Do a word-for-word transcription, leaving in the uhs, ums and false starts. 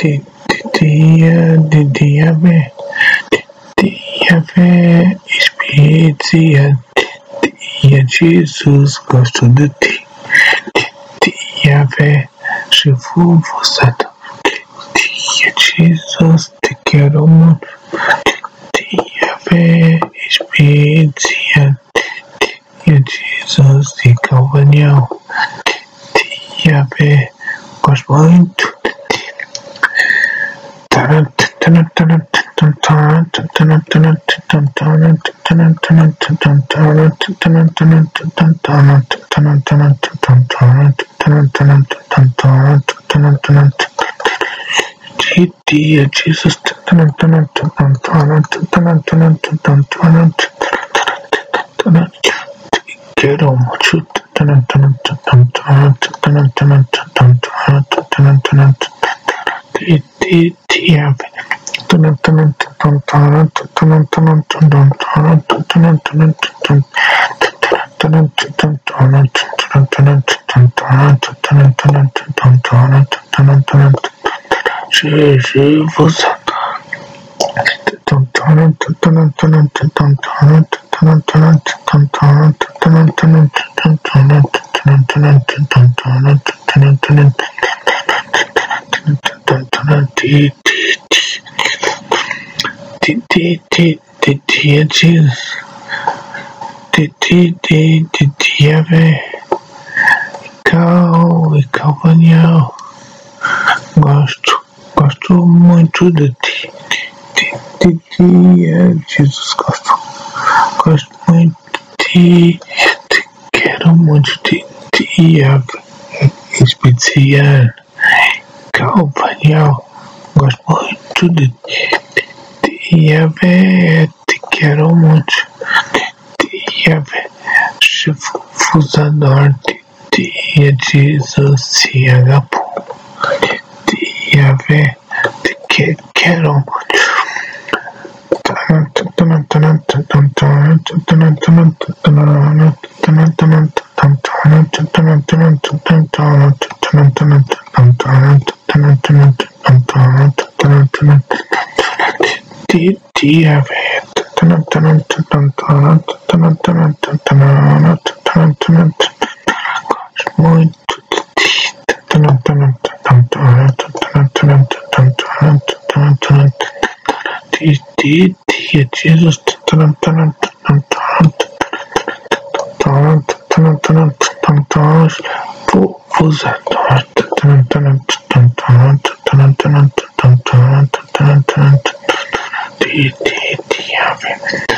Dia de diabe, diabe espírita, dia Jesus gosto de ti, diabe je vous vous attends, dia Jesus te quero muito, diabe espírita, dia Jesus de Calvanial, diabe gosto muito. Dia Jesus quero muito je vous Dia Jesus, dia Cal e Calvanial, gosto, gosto muito de ti, dia Jesus, gosto, gosto muito de ti, te quero muito de dia especial, Calvanial, gosto muito de ti. Diabe, te quero muito. Diabe, je vous adore. Dia Jesus se agapou. Diabe, te quero muito. Dia muito dia Jesus vos adore Dia